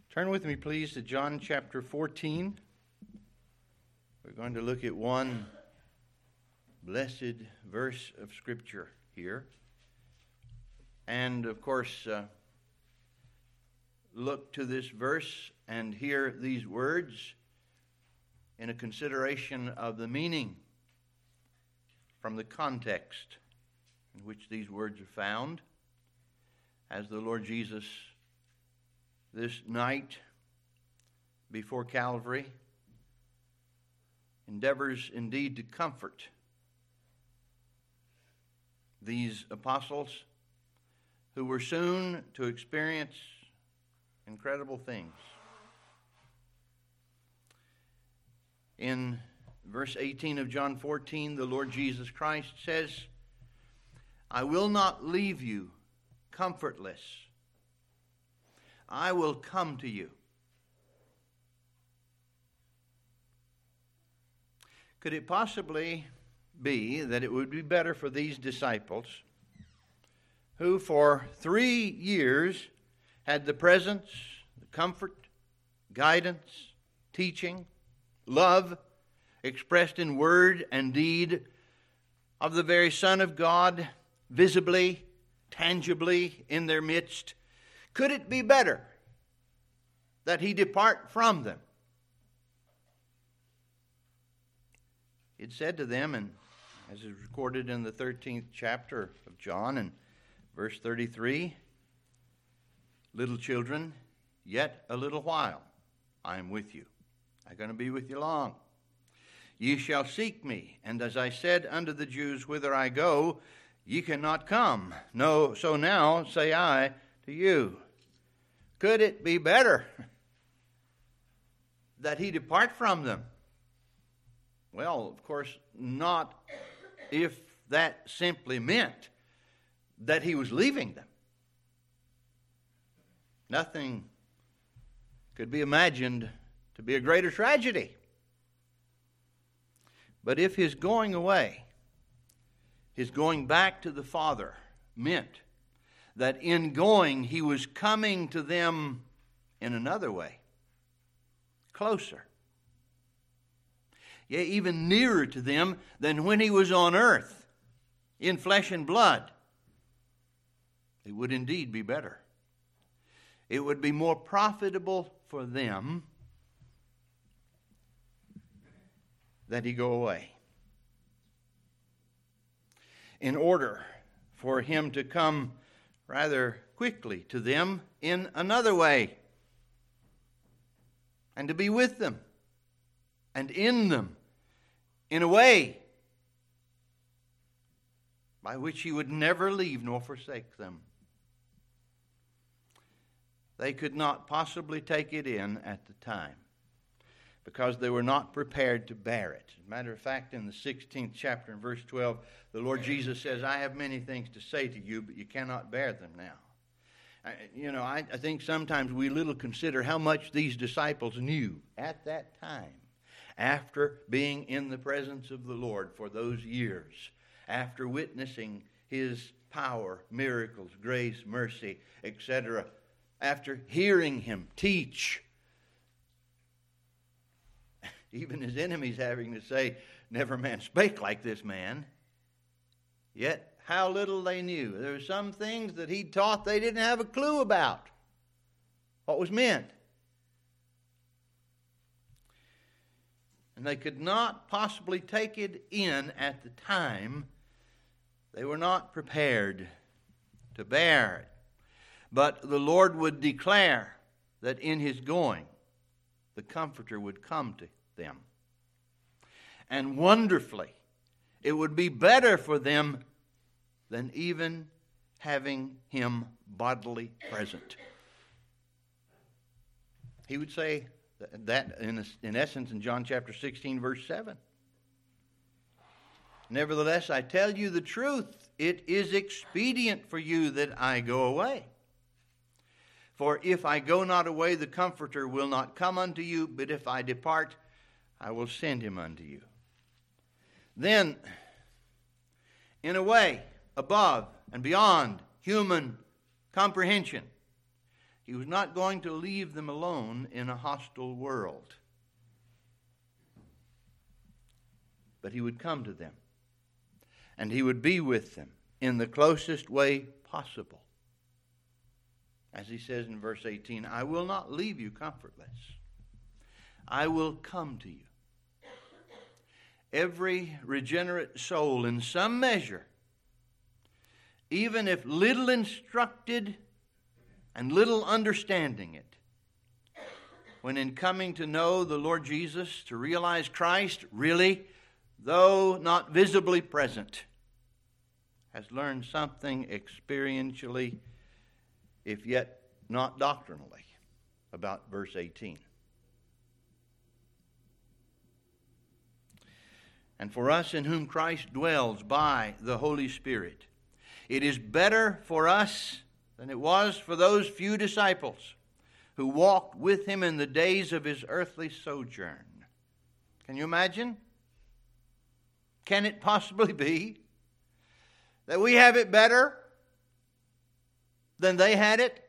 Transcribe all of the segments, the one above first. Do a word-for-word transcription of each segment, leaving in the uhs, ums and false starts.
Turn with me, please, to John chapter fourteen. We're going to look at one blessed verse of Scripture here. And, of course, uh, look to this verse and hear these words in a consideration of the meaning from the context in which these words are found, as the Lord Jesus, this night before Calvary, endeavors indeed to comfort these apostles who were soon to experience incredible things. In verse eighteen of John fourteen, the Lord Jesus Christ says, "I will not leave you comfortless. I will come to you." Could it possibly be that it would be better for these disciples, who for three years had the presence, the comfort, guidance, teaching, love, expressed in word and deed of the very Son of God, visibly, tangibly in their midst, could it be better that he depart from them? It said to them, and as is recorded in the thirteenth chapter of John and verse thirty-three, "Little children, yet a little while I am with you. I'm going to be with you long. Ye shall seek me, and as I said unto the Jews, whither I go, ye cannot come. No, so now say I to you." Could it be better that he depart from them? Well, of course, not if that simply meant that he was leaving them. Nothing could be imagined to be a greater tragedy. But if his going away, his going back to the Father, meant that in going he was coming to them in another way, closer, yea, even nearer to them than when he was on earth, in flesh and blood, it would indeed be better. It would be more profitable for them that he go away, in order for him to come rather quickly to them in another way, and to be with them and in them in a way by which he would never leave nor forsake them. They could not possibly take it in at the time, because they were not prepared to bear it. As a matter of fact, in the sixteenth chapter, in verse twelve, the Lord Jesus says, "I have many things to say to you, but you cannot bear them now." I, you know, I, I think sometimes we little consider how much these disciples knew at that time, after being in the presence of the Lord for those years, after witnessing his power, miracles, grace, mercy, et cetera, after hearing him teach. Even his enemies having to say, "Never man spake like this man." Yet how little they knew. There were some things that he taught they didn't have a clue about what was meant. And they could not possibly take it in at the time. They were not prepared to bear it. But the Lord would declare that in his going, the Comforter would come to them. And wonderfully, it would be better for them than even having him bodily present. He would say that in, in essence in John chapter sixteen, verse seven. "Nevertheless, I tell you the truth, it is expedient for you that I go away. For if I go not away, the Comforter will not come unto you, but if I depart, I will send him unto you." Then, in a way above and beyond human comprehension, He was not going to leave them alone in a hostile world. But He would come to them. And He would be with them in the closest way possible. As He says in verse eighteen, I will not leave you comfortless. I will come to you. Every regenerate soul in some measure, even if little instructed and little understanding it, when in coming to know the Lord Jesus, to realize Christ really, though not visibly present, has learned something experientially, if yet not doctrinally, about verse eighteen. And for us in whom Christ dwells by the Holy Spirit, it is better for us than it was for those few disciples who walked with Him in the days of His earthly sojourn. Can you imagine? Can it possibly be that we have it better than they had it?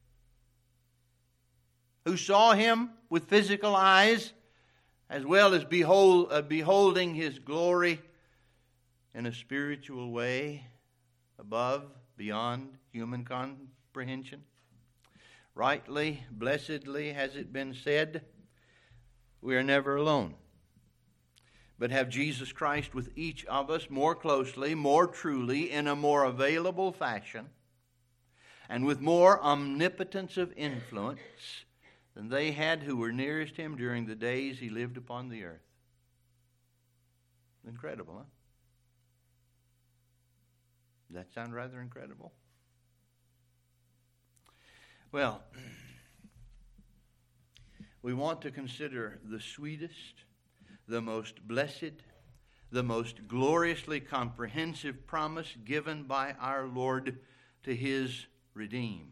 Who saw Him with physical eyes, as well as behold, uh, beholding His glory in a spiritual way, above, beyond human comprehension. Rightly, blessedly has it been said, we are never alone, but have Jesus Christ with each of us more closely, more truly, in a more available fashion, and with more omnipotence of influence than they had who were nearest Him during the days He lived upon the earth. Incredible, huh? Does that sound rather incredible? Well, we want to consider the sweetest, the most blessed, the most gloriously comprehensive promise given by our Lord to His redeemed.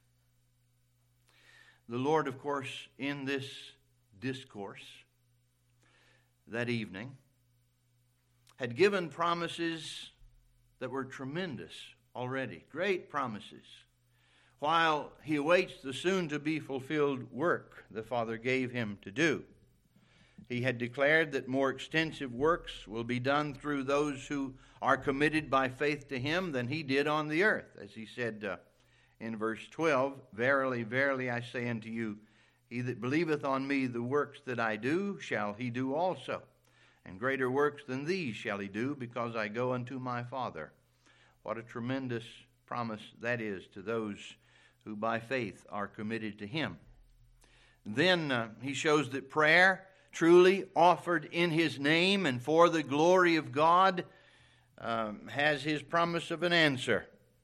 The Lord, of course, in this discourse that evening, had given promises that were tremendous already, great promises, while He awaits the soon-to-be-fulfilled work the Father gave Him to do. He had declared that more extensive works will be done through those who are committed by faith to Him than He did on the earth. As He said uh, in verse twelve, Verily, verily, I say unto you, he that believeth on me, the works that I do, shall he do also. And greater works than these shall he do, because I go unto my Father. What a tremendous promise that is to those who by faith are committed to Him. Then uh, He shows that prayer, truly offered in His name and for the glory of God, um, has His promise of an answer.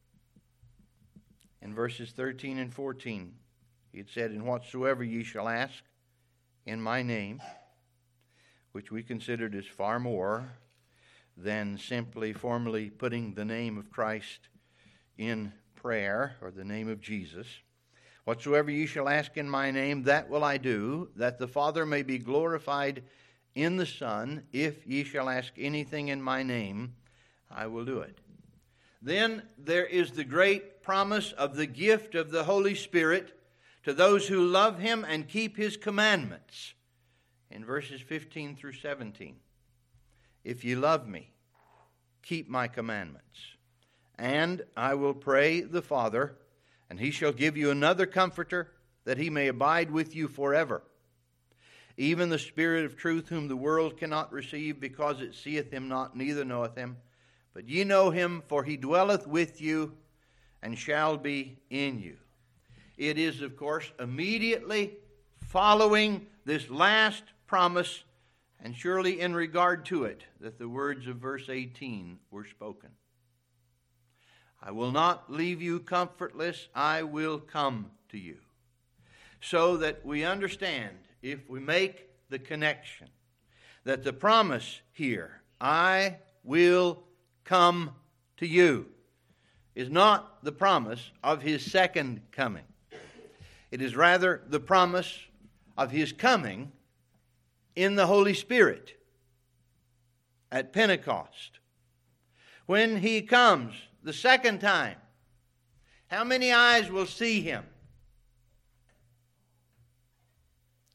In verses thirteen and fourteen, He had said, And whatsoever ye shall ask in my name, which we considered as far more than simply formally putting the name of Christ in prayer, or the name of Jesus. Whatsoever ye shall ask in my name, that will I do, that the Father may be glorified in the Son. If ye shall ask anything in my name, I will do it. Then there is the great promise of the gift of the Holy Spirit to those who love Him and keep His commandments. In verses fifteen through seventeen, If ye love me, keep my commandments. And I will pray the Father, and He shall give you another Comforter, that He may abide with you forever. Even the Spirit of truth, whom the world cannot receive, because it seeth Him not, neither knoweth Him. But ye know Him, for He dwelleth with you, and shall be in you. It is, of course, immediately following this last promise, and surely in regard to it, that the words of verse eighteen were spoken. I will not leave you comfortless, I will come to you. So that we understand, if we make the connection, that the promise here, I will come to you, is not the promise of His second coming. It is rather the promise of His coming in the Holy Spirit at Pentecost. When He comes the second time, how many eyes will see Him?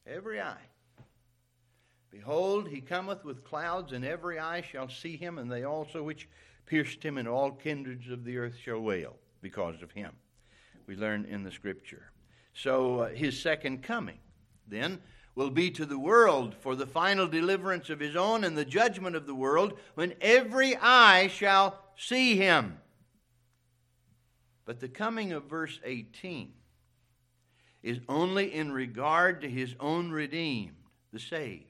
Every eye. Behold, he cometh with clouds, and every eye shall see him, and they also which pierced him, and all kindreds of the earth shall wail because of him. We learn in the Scripture. So uh, his second coming, then, will be to the world for the final deliverance of his own and the judgment of the world, when every eye shall see him. But the coming of verse eighteen is only in regard to his own redeemed, the saved.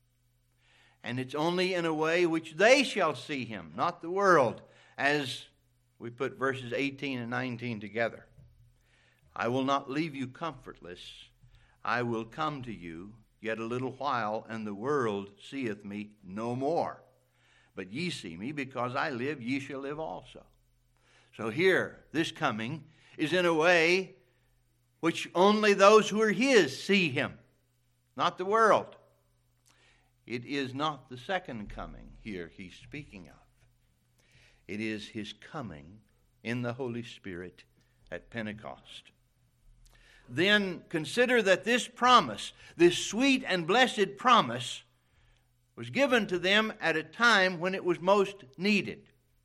And it's only in a way which they shall see him, not the world, as we put verses eighteen and nineteen together. I will not leave you comfortless. I will come to you yet a little while, and the world seeth me no more. But ye see me, because I live, ye shall live also. So here, this coming is in a way which only those who are his see him, not the world. It is not the second coming here he's speaking of. It is his coming in the Holy Spirit at Pentecost. Then consider that this promise, this sweet and blessed promise, was given to them at a time when it was most needed.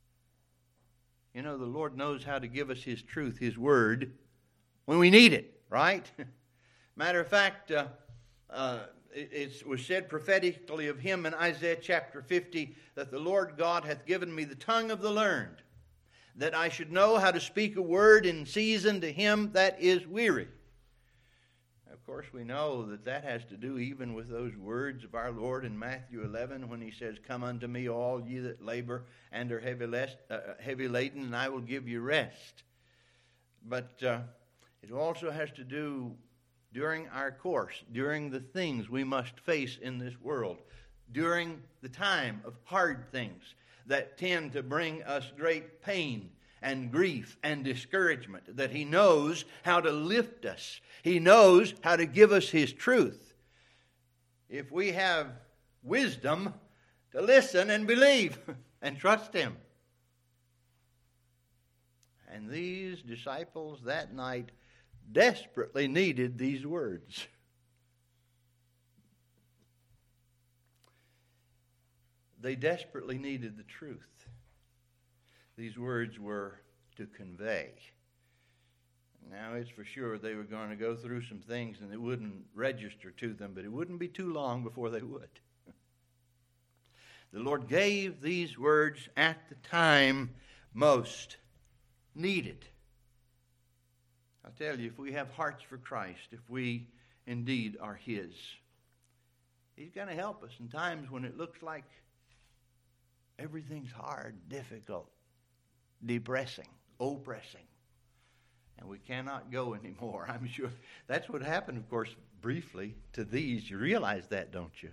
You know, the Lord knows how to give us his truth, his word, when we need it, right? Matter of fact, uh, uh, it, it was said prophetically of him in Isaiah chapter fifty that the Lord God hath given me the tongue of the learned, that I should know how to speak a word in season to him that is weary. Of course, we know that that has to do even with those words of our Lord in Matthew eleven when he says, come unto me all ye that labor and are heavy, less, uh, heavy laden, and I will give you rest. But uh, it also has to do during our course, during the things we must face in this world, during the time of hard things that tend to bring us great pain and grief and discouragement, that he knows how to lift us. He knows how to give us his truth. If we have wisdom to listen and believe and trust him. And these disciples that night desperately needed these words. They desperately needed the truth. These words were to convey. Now, it's for sure they were going to go through some things and it wouldn't register to them, but it wouldn't be too long before they would. The Lord gave these words at the time most needed. I'll tell you, if we have hearts for Christ, if we indeed are his, he's going to help us in times when it looks like everything's hard, difficult, depressing, oppressing, and we cannot go anymore. I'm sure that's what happened, of course, briefly to these. You realize that, don't you?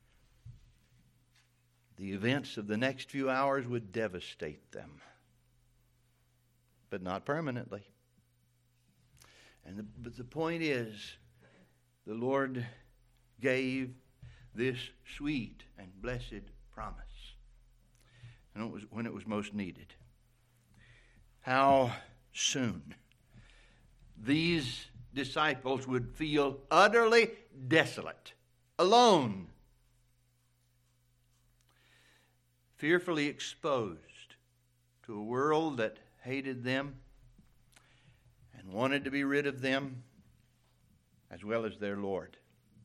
The events of the next few hours would devastate them, but not permanently. And the, but the point is, the Lord gave this sweet and blessed promise, and it was when it was most needed. How soon these disciples would feel utterly desolate, alone, fearfully exposed to a world that hated them and wanted to be rid of them as well as their Lord.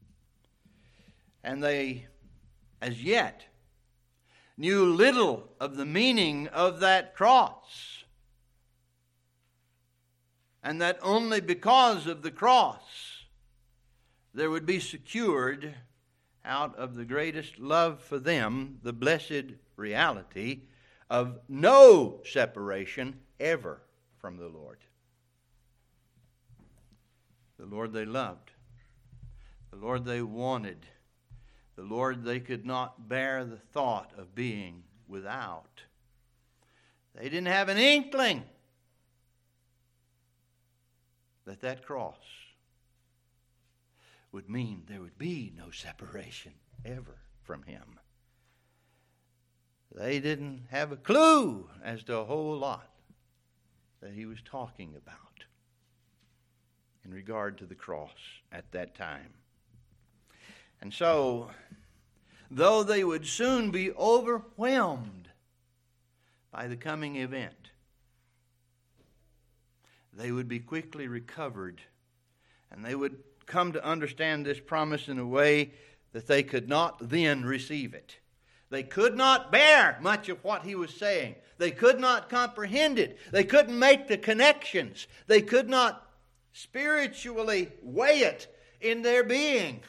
And they, as yet, knew little of the meaning of that cross. And that only because of the cross there would be secured out of the greatest love for them the blessed reality of no separation ever from the Lord. The Lord they loved, the Lord they wanted, the Lord they could not bear the thought of being without. They didn't have an inkling that that cross would mean there would be no separation ever from him. They didn't have a clue as to a whole lot that he was talking about in regard to the cross at that time. And so, though they would soon be overwhelmed by the coming event, they would be quickly recovered, and they would come to understand this promise in a way that they could not then receive it. They could not bear much of what he was saying. They could not comprehend it. They couldn't make the connections. They could not spiritually weigh it in their being.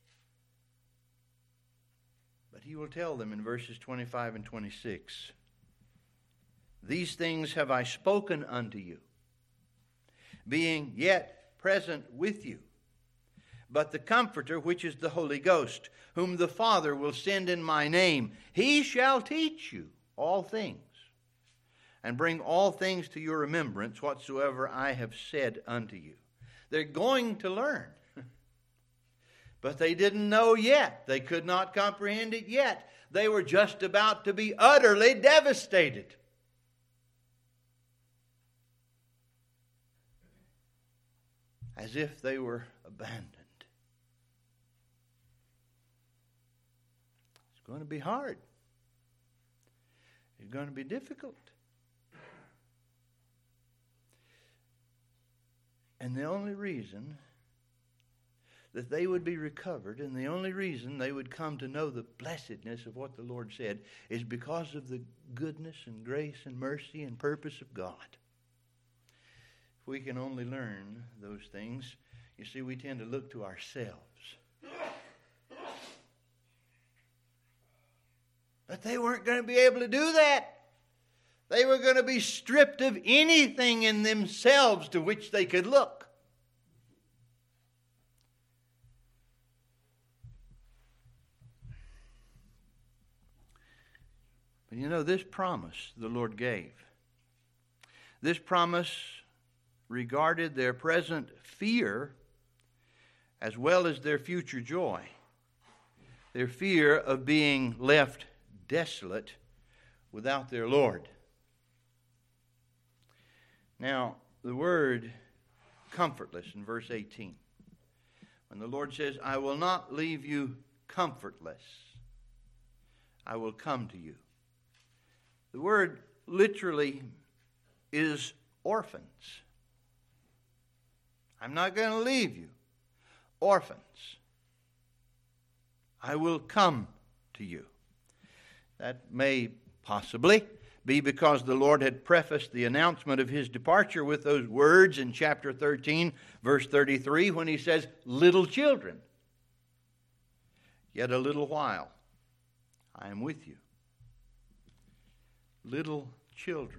But he will tell them in verses twenty-five and twenty-six, "These things have I spoken unto you, being yet present with you. But the Comforter, which is the Holy Ghost, whom the Father will send in my name, he shall teach you all things, and bring all things to your remembrance, whatsoever I have said unto you." They're going to learn. But they didn't know yet. They could not comprehend it yet. They were just about to be utterly devastated. As if they were abandoned. It's going to be hard. It's going to be difficult. And the only reason that they would be recovered, and the only reason they would come to know the blessedness of what the Lord said, is because of the goodness and grace and mercy and purpose of God. If we can only learn those things, you see, we tend to look to ourselves. But they weren't going to be able to do that. They were going to be stripped of anything in themselves to which they could look. But you know, this promise the Lord gave, this promise regarded their present fear as well as their future joy. Their fear of being left desolate without their Lord. Now, the word comfortless in verse eighteen. When the Lord says, "I will not leave you comfortless, I will come to you." The word literally is orphans. I'm not going to leave you orphans. I will come to you. That may possibly be because the Lord had prefaced the announcement of his departure with those words in chapter thirteen, verse thirty-three, when he says, "Little children, yet a little while I am with you." Little children.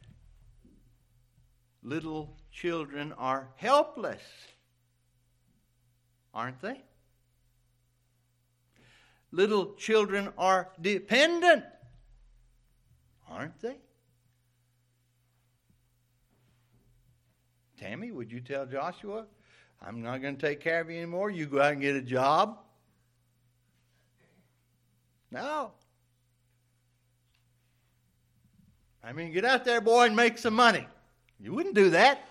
Little children are helpless, aren't they? Little children are dependent, aren't they? Tammy, would you tell Joshua, "I'm not going to take care of you anymore. You go out and get a job"? No. I mean, get out there, boy, and make some money. You wouldn't do that.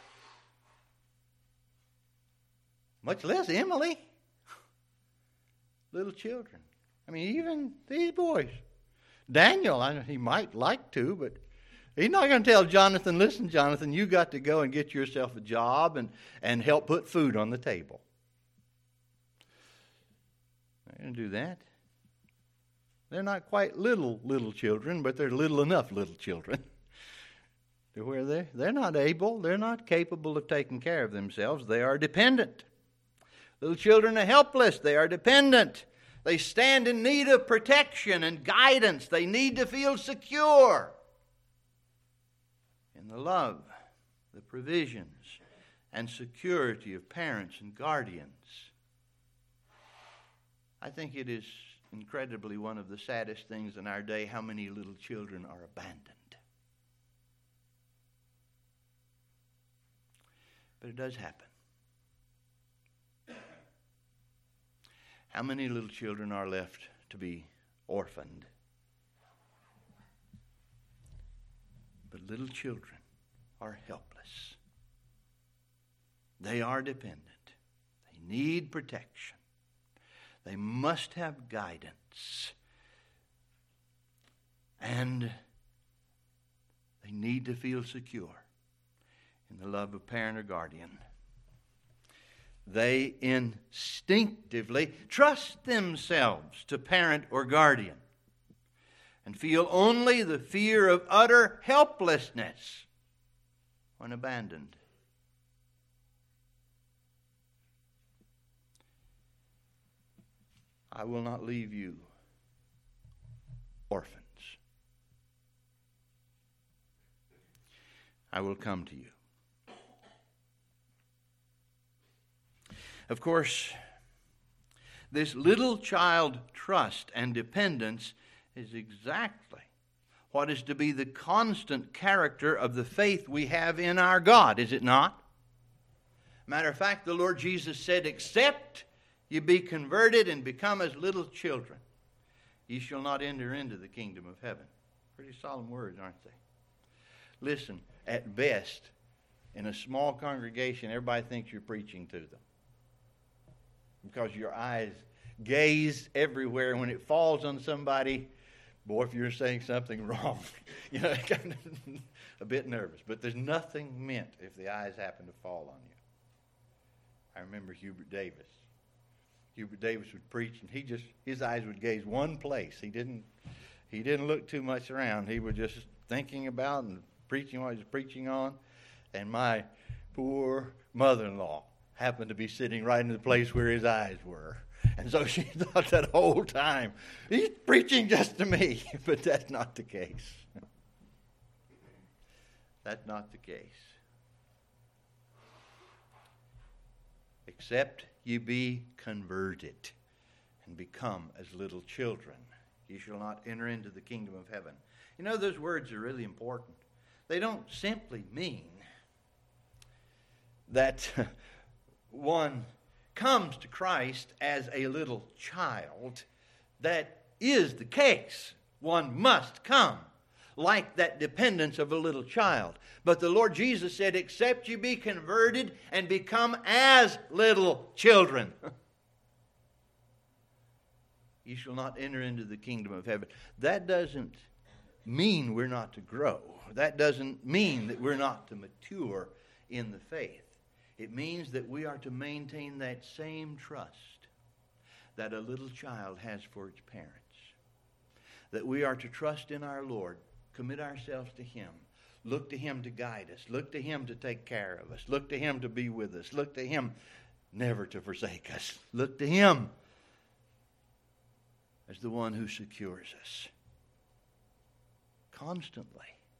Much less Emily. Little children. I mean, even these boys. Daniel, I, he might like to, but he's not going to tell Jonathan, "Listen, Jonathan, you got to go and get yourself a job and, and help put food on the table." They're going to do that. They're not quite little, little children, but they're little enough little children to where they're, they're not able, they're not capable of taking care of themselves. They are dependent. Little children are helpless. They are dependent. They stand in need of protection and guidance. They need to feel secure in the love, the provisions, and security of parents and guardians. I think it is incredibly one of the saddest things in our day how many little children are abandoned. But it does happen. How many little children are left to be orphaned? But little children are helpless. They are dependent. They need protection. They must have guidance. And they need to feel secure in the love of parent or guardian. They instinctively trust themselves to parent or guardian and feel only the fear of utter helplessness when abandoned. I will not leave you orphans. I will come to you. Of course, this little child trust and dependence is exactly what is to be the constant character of the faith we have in our God, is it not? Matter of fact, the Lord Jesus said, except you be converted and become as little children, ye shall not enter into the kingdom of heaven. Pretty solemn words, aren't they? Listen, at best, in a small congregation, everybody thinks you're preaching to them, because your eyes gaze everywhere. When it falls on somebody, boy, if you're saying something wrong, you know, kind of a bit nervous. But there's nothing meant if the eyes happen to fall on you. I remember Hubert Davis. Hubert Davis would preach, and he just his eyes would gaze one place. He didn't he didn't look too much around. He was just thinking about and preaching what he was preaching on. And my poor mother-in-law happened to be sitting right in the place where his eyes were. And so she thought that whole time, he's preaching just to me. But that's not the case. That's not the case. Except ye be converted and become as little children, ye shall not enter into the kingdom of heaven. You know, those words are really important. They don't simply mean that one comes to Christ as a little child. That is the case. One must come like that dependence of a little child. But the Lord Jesus said, except you be converted and become as little children, you shall not enter into the kingdom of heaven. That doesn't mean we're not to grow. That doesn't mean that we're not to mature in the faith. It means that we are to maintain that same trust that a little child has for its parents. That we are to trust in our Lord, commit ourselves to Him, look to Him to guide us, look to Him to take care of us, look to Him to be with us, look to Him never to forsake us, look to Him as the one who secures us constantly.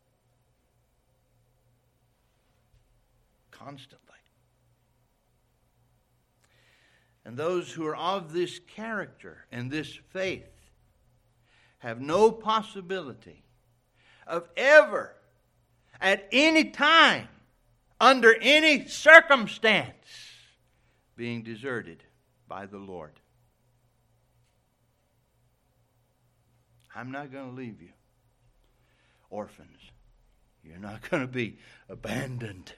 Constantly. And those who are of this character and this faith have no possibility of ever, at any time, under any circumstance, being deserted by the Lord. I'm not going to leave you orphans. You're not going to be abandoned.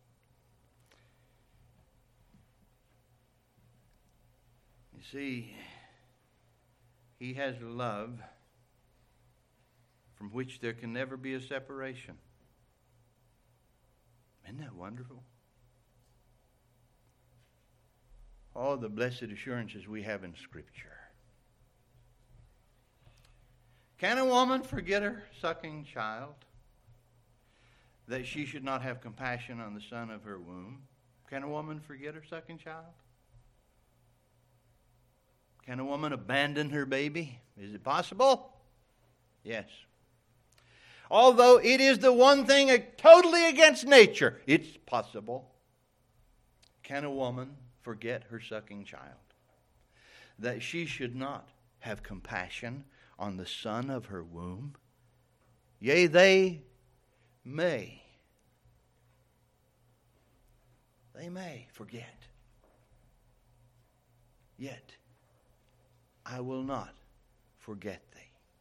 You see, He has a love from which there can never be a separation. Isn't that wonderful? All the blessed assurances we have in Scripture. Can a woman forget her sucking child, that she should not have compassion on the son of her womb? Can a woman forget her sucking child? Can a woman abandon her baby? Is it possible? Yes. Although it is the one thing totally against nature, it's possible. Can a woman forget her sucking child, that she should not have compassion on the son of her womb? Yea, they may. They may forget. Yet, I will not forget thee.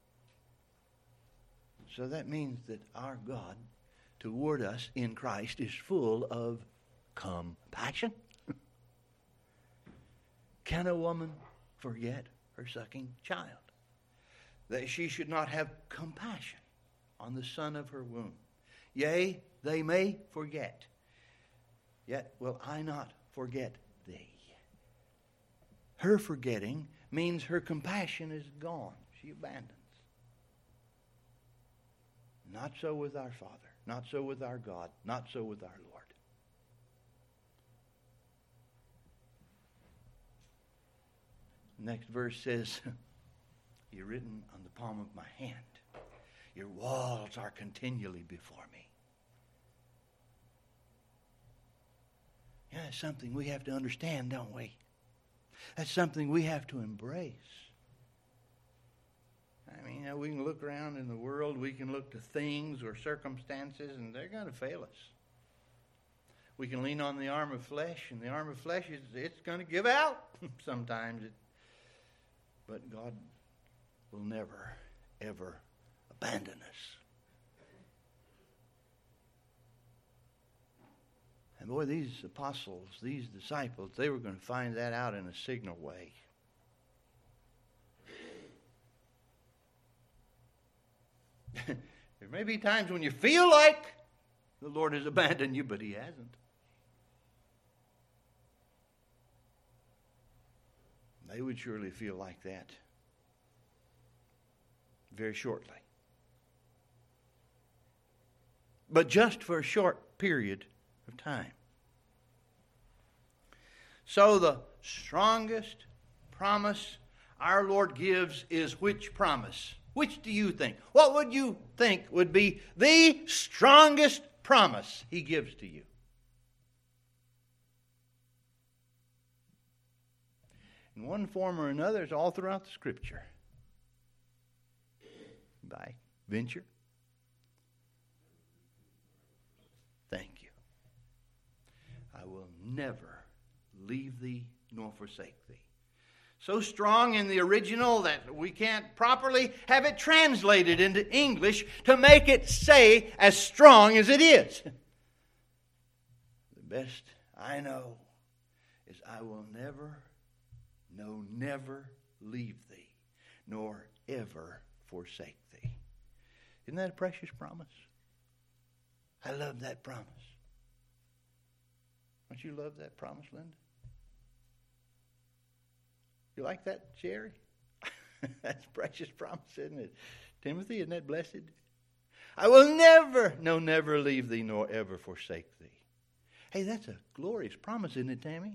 So that means that our God toward us in Christ is full of compassion. Can a woman forget her sucking child, that she should not have compassion on the son of her womb. Yea, they may forget, yet will I not forget thee. Her forgetting means her compassion is gone. She abandons. Not so with our Father. Not so with our God. Not so with our Lord. Next verse says, you're written on the palm of my hand. Your walls are continually before me. Yeah, that's something we have to understand, don't we? That's something we have to embrace. I mean, you know, we can look around in the world, we can look to things or circumstances, and they're going to fail us. We can lean on the arm of flesh, and the arm of flesh is it's going to give out sometimes. It, but God will never, ever abandon us. And boy, these apostles, these disciples, they were going to find that out in a signal way. There may be times when you feel like the Lord has abandoned you, but He hasn't. They would surely feel like that very shortly. But just for a short period of time. So the strongest promise our Lord gives is which promise? Which do you think? What would you think would be the strongest promise He gives to you? In one form or another, it's all throughout the Scripture. By venture. Thank you. I will never leave thee nor forsake thee. So strong in the original that we can't properly have it translated into English to make it say as strong as it is. The best I know is I will never, no, never leave thee, nor ever forsake thee. Isn't that a precious promise? I love that promise. Don't you love that promise, Linda? You like that, Sherry? That's a precious promise, isn't it? Timothy, isn't that blessed? I will never, no, never leave thee nor ever forsake thee. Hey, that's a glorious promise, isn't it, Tammy?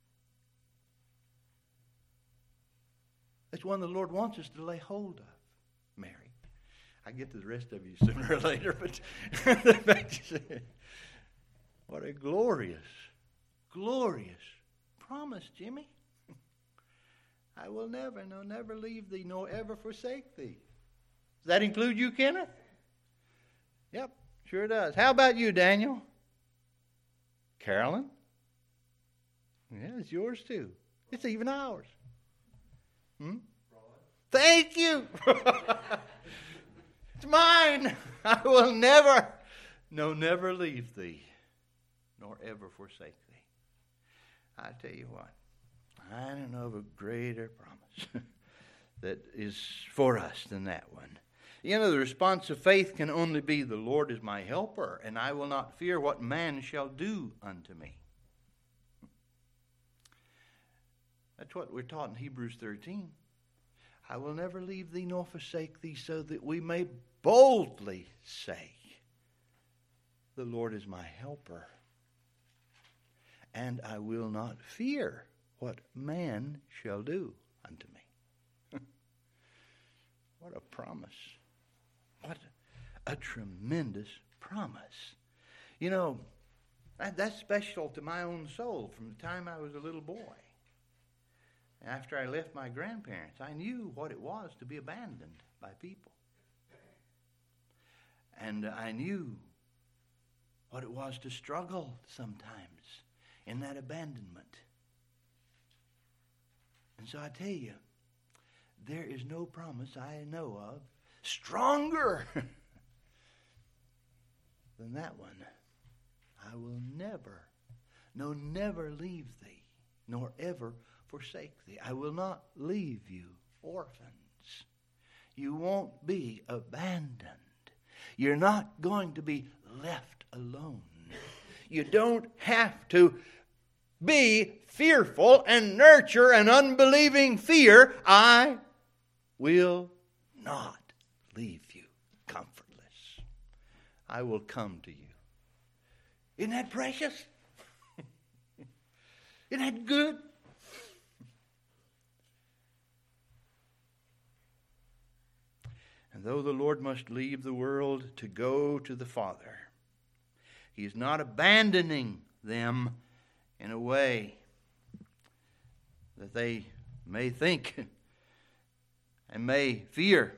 That's one the Lord wants us to lay hold of, Mary. I get to the rest of you sooner or later, but the fact is, what a glorious, glorious promise, Jimmy. I will never, no, never leave thee, nor ever forsake thee. Does that include you, Kenneth? Yep, sure does. How about you, Daniel? Carolyn? Yeah, it's yours too. It's even ours. Hmm? Thank you. It's mine. I will never, no, never leave thee, nor ever forsake thee. I tell you what. I don't know of a greater promise that is for us than that one. You know, the response of faith can only be, the Lord is my helper, and I will not fear what man shall do unto me. That's what we're taught in Hebrews thirteen. I will never leave thee nor forsake thee, so that we may boldly say, the Lord is my helper, and I will not fear what man shall do unto me. What a promise. What a tremendous promise. You know, that, that's special to my own soul from the time I was a little boy. After I left my grandparents, I knew what it was to be abandoned by people. And I knew what it was to struggle sometimes in that abandonment. And so I tell you, there is no promise I know of stronger than that one. I will never, no, never leave thee, nor ever forsake thee. I will not leave you orphans. You won't be abandoned. You're not going to be left alone. You don't have to be fearful and nurture an unbelieving fear. I will not leave you comfortless. I will come to you. Isn't that precious? Isn't that good? And though the Lord must leave the world to go to the Father, He is not abandoning them in a way that they may think and may fear,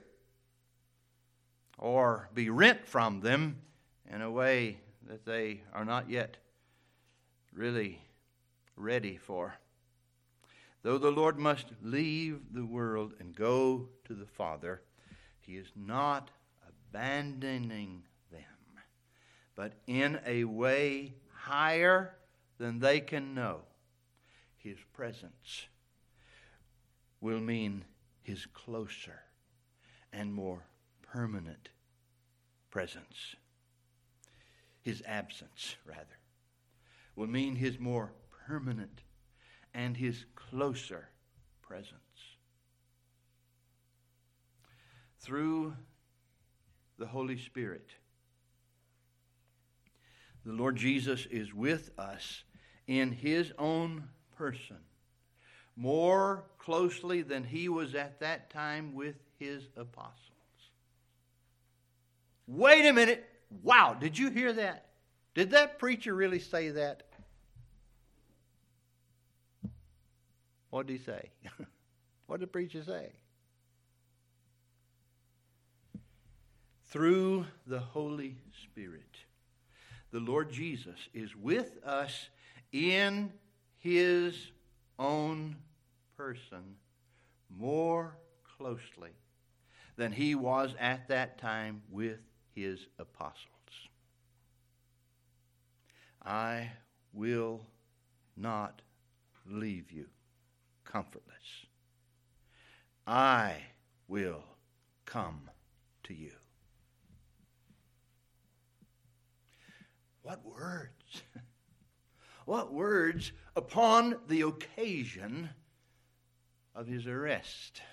or be rent from them in a way that they are not yet really ready for. Though the Lord must leave the world and go to the Father, He is not abandoning them, but in a way higher than they can know. His presence will mean His closer and more permanent presence. His absence, rather, will mean His more permanent and His closer presence. Through the Holy Spirit, the Lord Jesus is with us in His own person, more closely than He was at that time with His apostles. Wait a minute. Wow, did you hear that? Did that preacher really say that? What did he say? What did the preacher say? Through the Holy Spirit, the Lord Jesus is with us in His own person more closely than He was at that time with His apostles. I will not leave you comfortless. I will come to you. What words? What words upon the occasion of His arrest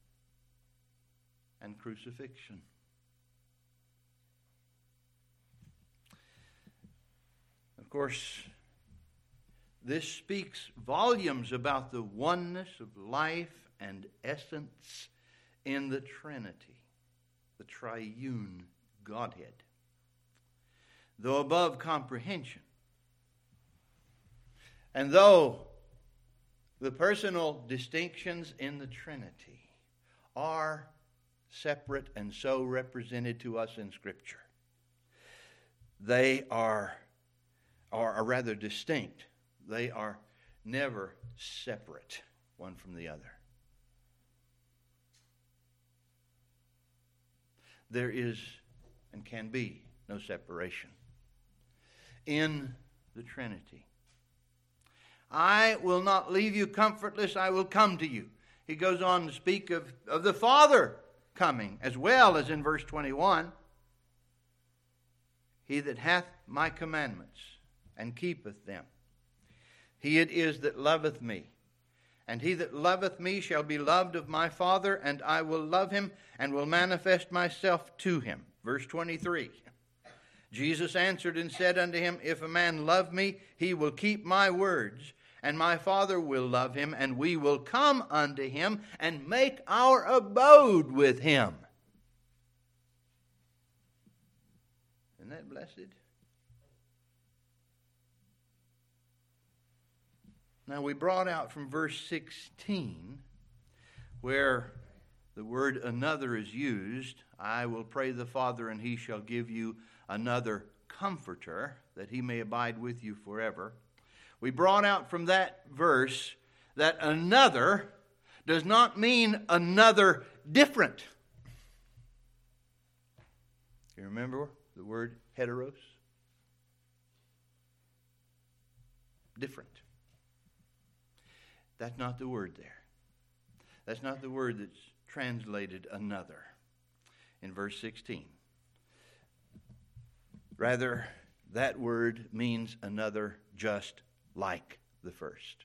and crucifixion. Of course, this speaks volumes about the oneness of life and essence in the Trinity, the triune Godhead. Though above comprehension, and though the personal distinctions in the Trinity are separate and so represented to us in Scripture, they are, are, are rather distinct. They are never separate one from the other. There is and can be no separation in the Trinity. I will not leave you comfortless, I will come to you. He goes on to speak of, of the Father coming, as well as in verse twenty-one. He that hath my commandments and keepeth them, he it is that loveth me. And he that loveth me shall be loved of my Father, and I will love him, and will manifest myself to him. Verse twenty-three. Jesus answered and said unto him, If a man love me, he will keep my words, and my Father will love him, and we will come unto him, and make our abode with him. Isn't that blessed? Now we brought out from verse sixteen, where the word another is used. I will pray the Father, and he shall give you another comforter, that he may abide with you forever. We brought out from that verse that another does not mean another different. You remember the word heteros? Different. That's not the word there. That's not the word that's translated another in verse sixteen. Rather, that word means another just like the first.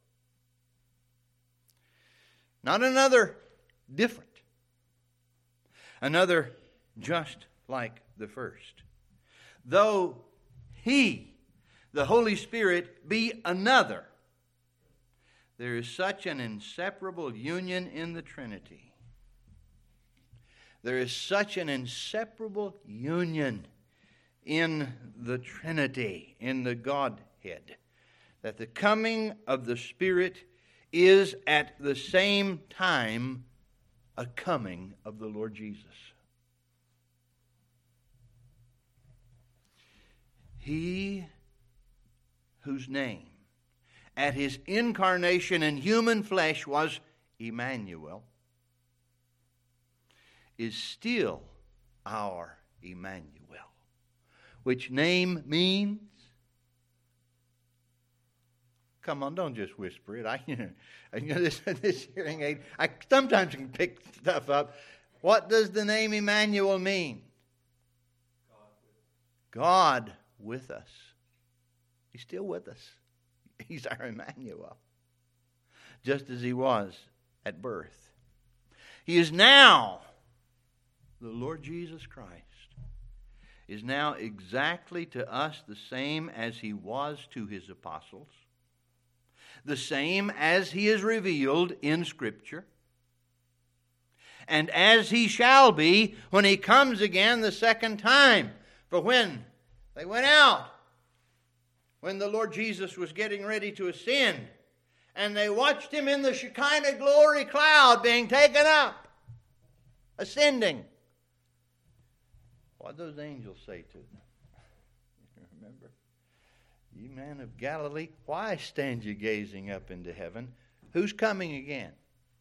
Not another different. Another just like the first. Though He, the Holy Spirit, be another, there is such an inseparable union in the Trinity. There is such an inseparable union in the Trinity, in the Godhead, that the coming of the Spirit is at the same time a coming of the Lord Jesus. He whose name at His incarnation in human flesh was Emmanuel is still our Emmanuel, which name means, come on, don't just whisper it. I, you know, you know this, this hearing aid, I sometimes can pick stuff up. What does the name Emmanuel mean? God with us. He's still with us. He's our Emmanuel, just as He was at birth. He is now, the Lord Jesus Christ, is now exactly to us the same as He was to His apostles, the same as He is revealed in Scripture, and as He shall be when He comes again the second time. For when they went out, when the Lord Jesus was getting ready to ascend, and they watched Him in the Shekinah glory cloud being taken up, ascending, what did those angels say to them? You remember? Ye men of Galilee, why stand you gazing up into heaven? Who's coming again?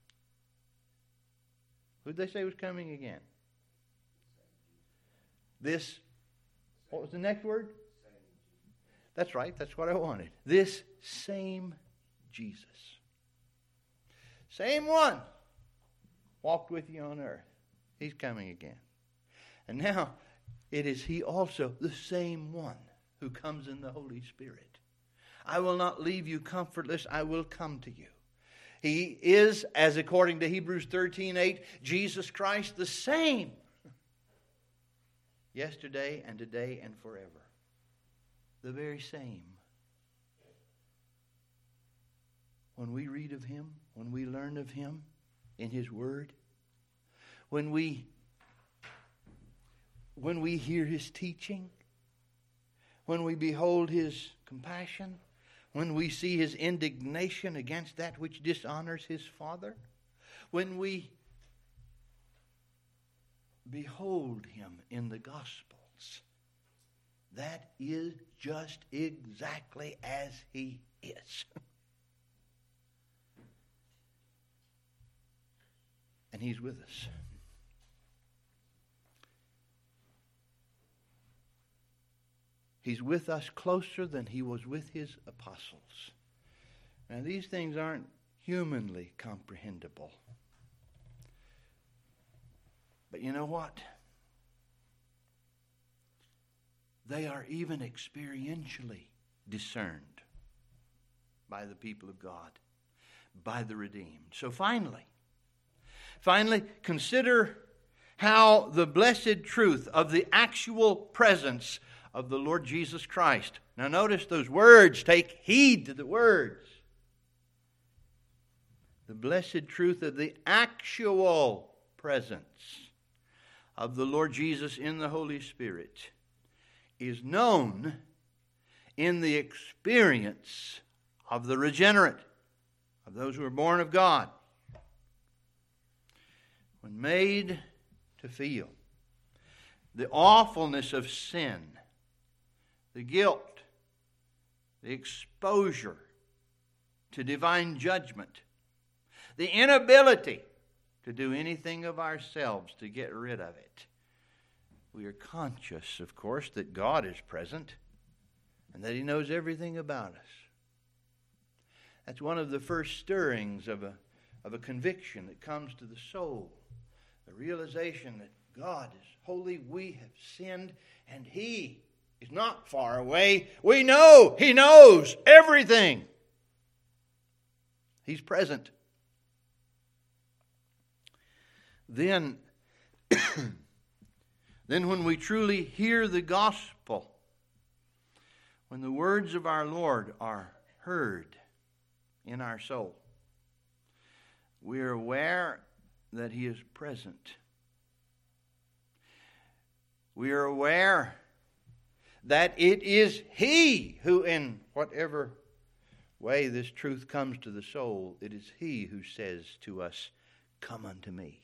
Who did they say was coming again? This, what was the next word? That's right, that's what I wanted. This same Jesus. Same one walked with you on earth. He's coming again. And now, it is He also, the same one, who comes in the Holy Spirit. I will not leave you comfortless, I will come to you. He is, as according to Hebrews thirteen eight, Jesus Christ the same. Yesterday and today and forever. The very same. When we read of Him, when we learn of Him in His Word, when we when we hear His teaching, when we behold His compassion, when we see His indignation against that which dishonors His Father, when we behold Him in the Gospels, that is just exactly as He is. And He's with us. He's with us closer than He was with His apostles. Now, these things aren't humanly comprehensible. But you know what? They are even experientially discerned by the people of God, by the redeemed. So finally, finally, consider how the blessed truth of the actual presence of the Lord Jesus Christ. Now notice those words. Take heed to the words. The blessed truth of the actual presence of the Lord Jesus in the Holy Spirit is known in the experience of the regenerate, of those who are born of God. When made to feel the awfulness of sin, the guilt, the exposure to divine judgment, the inability to do anything of ourselves to get rid of it, we are conscious, of course, that God is present and that He knows everything about us. That's one of the first stirrings of a, of a conviction that comes to the soul. The realization that God is holy, we have sinned, and He is not far away. We know He knows everything. He's present. Then, then when we truly hear the gospel, when the words of our Lord are heard in our soul, we are aware that He is present. We are aware that it is He who, in whatever way this truth comes to the soul, it is He who says to us, "Come unto me.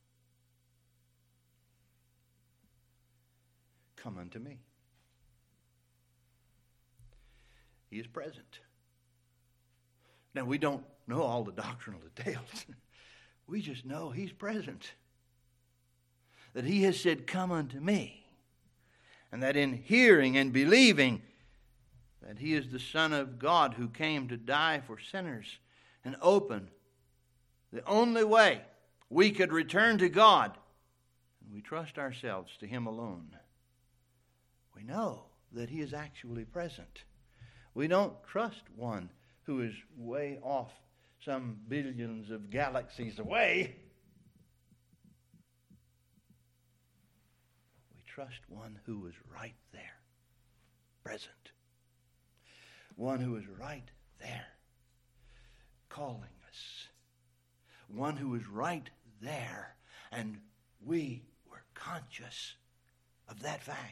Come unto me." He is present. Now, we don't know all the doctrinal details. We just know He's present. That He has said, "Come unto me." And that in hearing and believing that He is the Son of God who came to die for sinners and open the only way we could return to God, and we trust ourselves to Him alone, we know that He is actually present. We don't trust one who is way off some billions of galaxies away. We trust one who is right there, present. One who is right there, calling us. One who is right there, and we were conscious of that fact.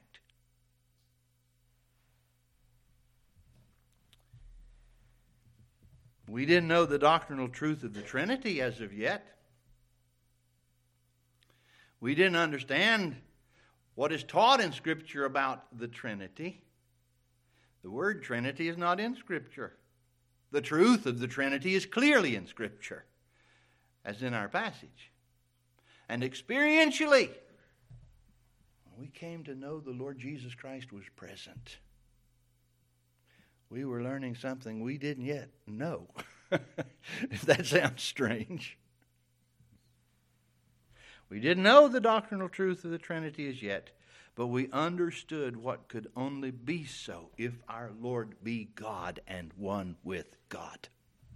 We didn't know the doctrinal truth of the Trinity as of yet. We didn't understand what is taught in Scripture about the Trinity. The word Trinity is not in Scripture. The truth of the Trinity is clearly in Scripture, as in our passage. And experientially, when we came to know the Lord Jesus Christ was present, we were learning something we didn't yet know. If that sounds strange. We didn't know the doctrinal truth of the Trinity as yet, but we understood what could only be so if our Lord be God and one with God.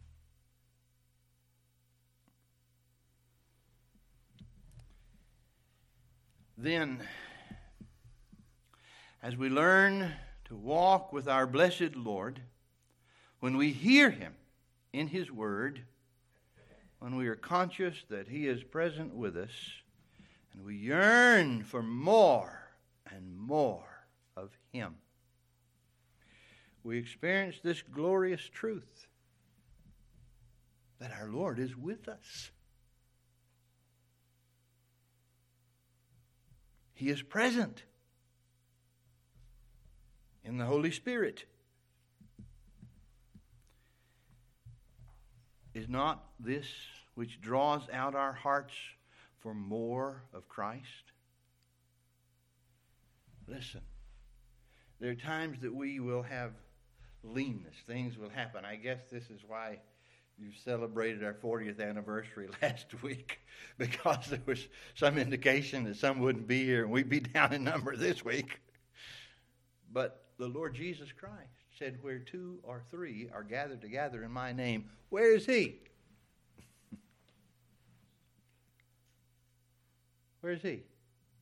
Then, as we learn to walk with our blessed Lord, when we hear Him in His Word, when we are conscious that He is present with us, and we yearn for more and more of Him, we experience this glorious truth that our Lord is with us. He is present in the Holy Spirit. Is not this which draws out our hearts for more of Christ? Listen, there are times that we will have leanness. Things will happen. I guess this is why you celebrated our fortieth anniversary last week, because there was some indication that some wouldn't be here and we'd be down in number this week. But the Lord Jesus Christ said, "Where two or three are gathered together in my name, where is He?" Where is He?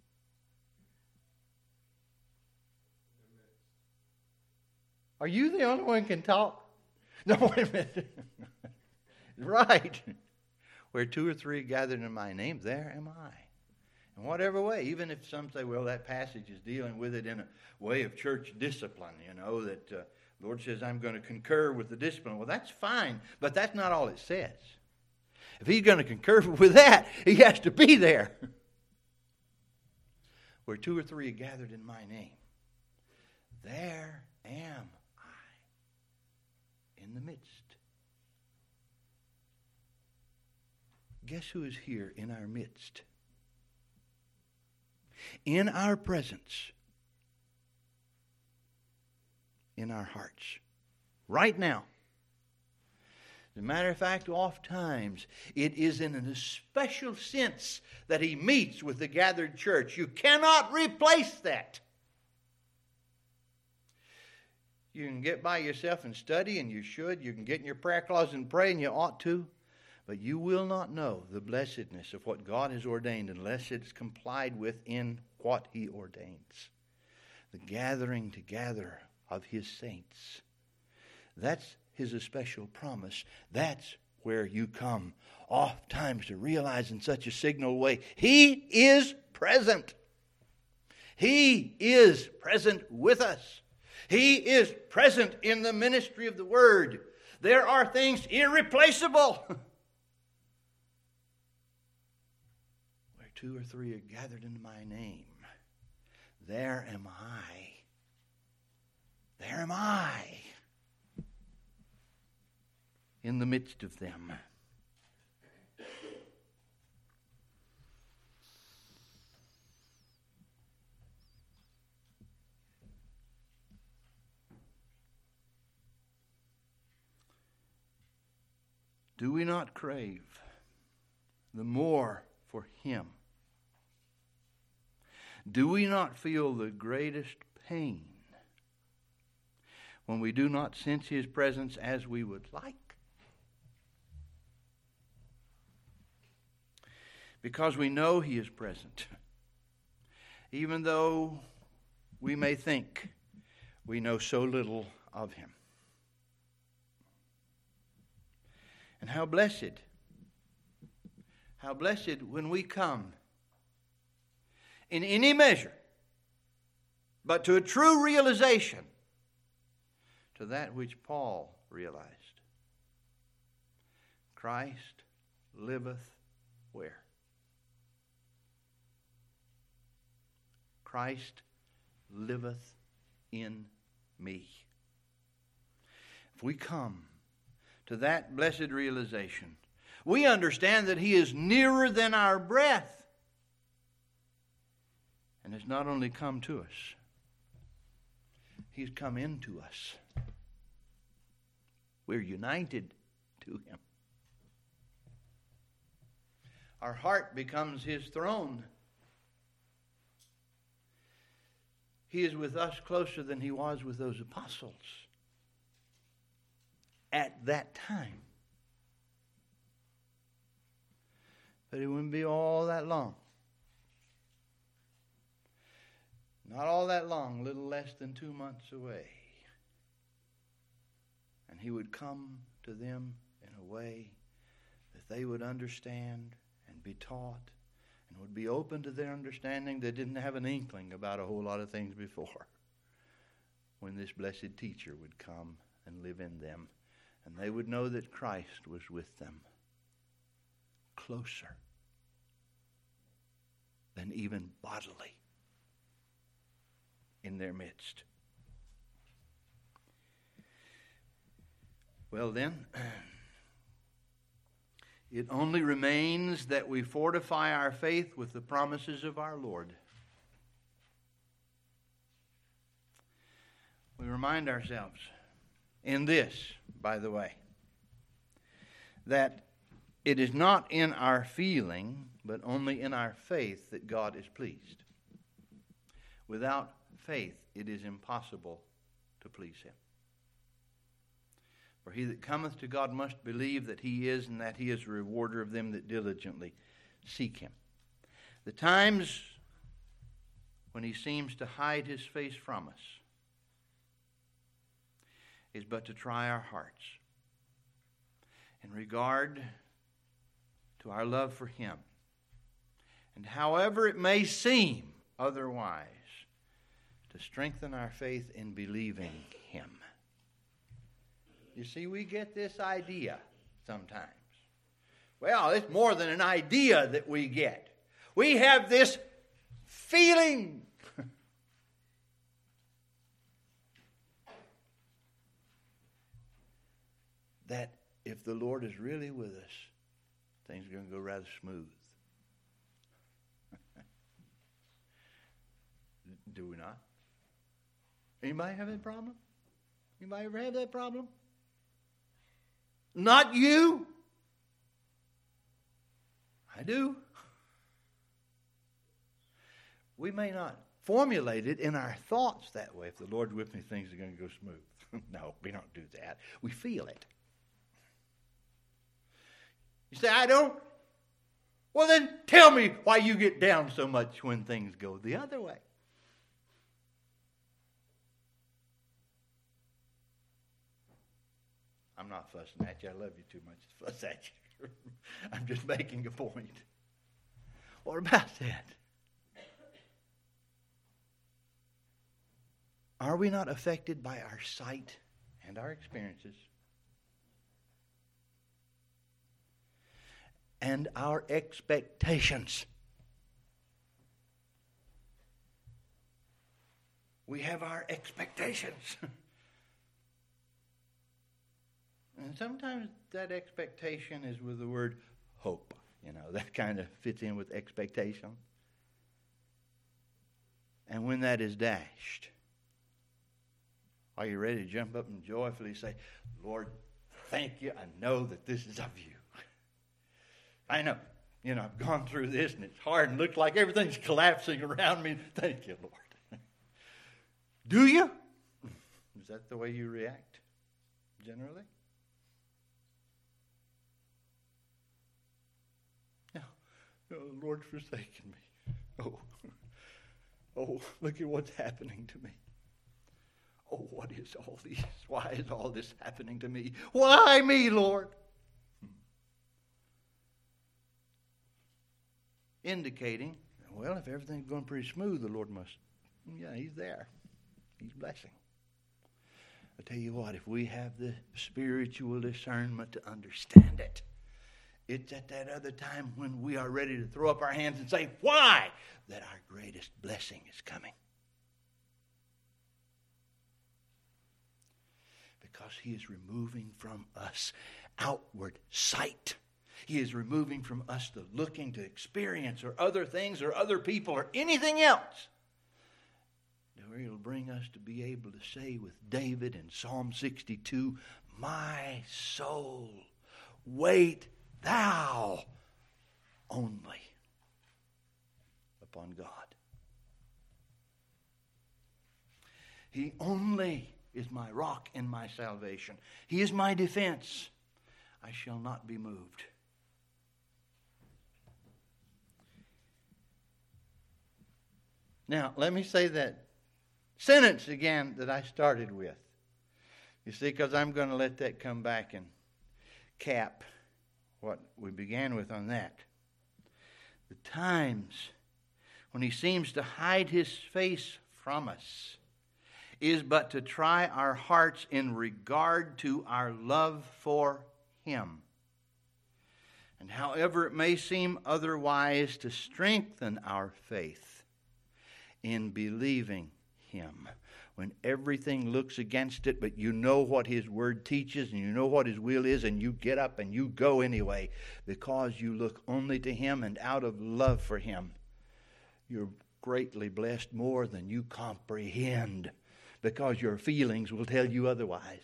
Are you the only one who can talk? No, wait a minute. Right. Where two or three gathered in my name, there am I. In whatever way, even if some say, well, that passage is dealing with it in a way of church discipline, you know, that uh, the Lord says, I'm going to concur with the discipline. Well, that's fine, but that's not all it says. If He's going to concur with that, He has to be there. Where two or three are gathered in my name, there am I in the midst. Guess who is here in our midst? In our presence. In our hearts. Right now. As a matter of fact, oft times it is in a special sense that he meets with the gathered church. You cannot replace that. You can get by yourself and study, and you should. You can get in your prayer closet and pray, and you ought to. But you will not know the blessedness of what God has ordained unless it's complied with in what he ordains. The gathering together of his saints. That's his especial promise. That's where you come oft times to realize in such a signal way, he is present. He is present with us. He is present in the ministry of the Word. There are things irreplaceable. Where two or three are gathered in my name, there am I. There am I. In the midst of them. Do we not crave the more for him? Do we not feel the greatest pain when we do not sense his presence as we would like? Because we know he is present. Even though we may think we know so little of him. And how blessed, how blessed when we come in any measure, but to a true realization to that which Paul realized. Christ liveth where? Christ liveth in me. If we come to that blessed realization, we understand that he is nearer than our breath. And has not only come to us, he's come into us. We're united to him. Our heart becomes his throne. He is with us closer than he was with those apostles at that time. But it wouldn't be all that long. Not all that long, a little less than two months away. And he would come to them in a way that they would understand and be taught and would be open to their understanding. They didn't have an inkling about a whole lot of things before. When this blessed teacher would come and live in them. And they would know that Christ was with them. Closer than even bodily in their midst. Well then, it only remains that we fortify our faith with the promises of our Lord. We remind ourselves in this, by the way, that it is not in our feeling, but only in our faith that God is pleased. Without faith, it is impossible to please him. For he that cometh to God must believe that he is, and that he is a rewarder of them that diligently seek him. The times when he seems to hide his face from us is but to try our hearts in regard to our love for him. And however it may seem otherwise, to strengthen our faith in believing him. You see, we get this idea sometimes. Well, it's more than an idea that we get. We have this feeling. That if the Lord is really with us, things are going to go rather smooth. Do we not? Anybody have that problem? Anybody ever have that problem? Not you. I do. We may not formulate it in our thoughts that way. If the Lord's with me, things are going to go smooth. No, we don't do that. We feel it. You say, I don't? Well, then tell me why you get down so much when things go the other way. I'm not fussing at you. I love you too much to fuss at you. I'm just making a point. What about that? Are we not affected by our sight and our experiences and our expectations? We have our expectations. And sometimes that expectation is with the word hope. You know, that kind of fits in with expectation. And when that is dashed, are you ready to jump up and joyfully say, Lord, thank you. I know that this is of you. I know. You know, I've gone through this and it's hard and looks like everything's collapsing around me. Thank you, Lord. Do you? Is that the way you react generally? No. No, the Lord's forsaken me. Oh. Oh, look at what's happening to me. Oh, what is all this? Why is all this happening to me? Why me, Lord? Indicating, well, if everything's going pretty smooth, the Lord must, yeah, He's there. He's blessing. I tell you what, if we have the spiritual discernment to understand it, it's at that other time when we are ready to throw up our hands and say, why? That our greatest blessing is coming. Because He is removing from us outward sight. He is removing from us the looking to experience or other things or other people or anything else. Where He'll bring us to be able to say with David in Psalm sixty-two, my soul, wait thou only upon God. He only is my rock and my salvation. He is my defense. I shall not be moved. Now, let me say that sentence again that I started with. You see, because I'm going to let that come back and cap what we began with on that. The times when He seems to hide His face from us is but to try our hearts in regard to our love for Him. And however it may seem otherwise, to strengthen our faith in believing Him. When everything looks against it, but you know what His Word teaches and you know what His will is, and you get up and you go anyway because you look only to Him and out of love for Him. You're greatly blessed more than you comprehend, because your feelings will tell you otherwise.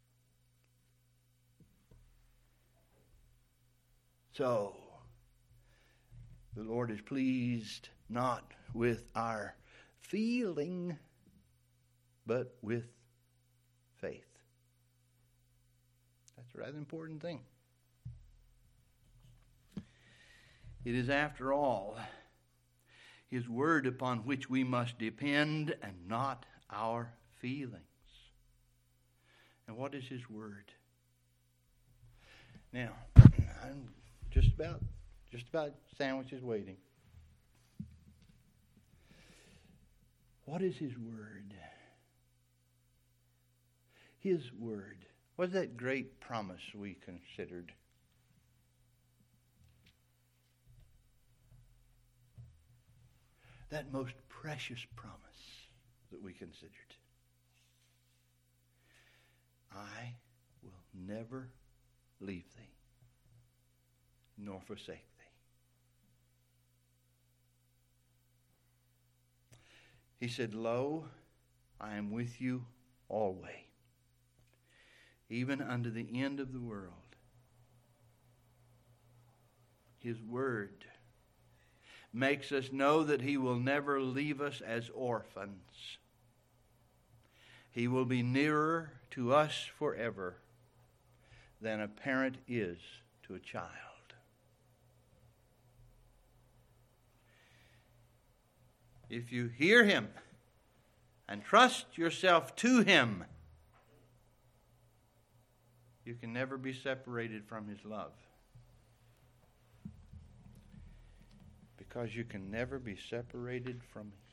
So, the Lord is pleased not with our feeling, but with faith. That's a rather important thing. It is, after all, His Word upon which we must depend and not our feelings. And what is His Word? Now, I'm just about, just about sandwiches waiting. What is His Word? His Word. What is that great promise we considered? That most precious promise that we considered. I will never leave thee, nor forsake thee. He said, lo, I am with you always, even unto the end of the world. His Word makes us know that He will never leave us as orphans. He will be nearer to us forever than a parent is to a child. If you hear Him and trust yourself to Him, you can never be separated from His love. Because you can never be separated from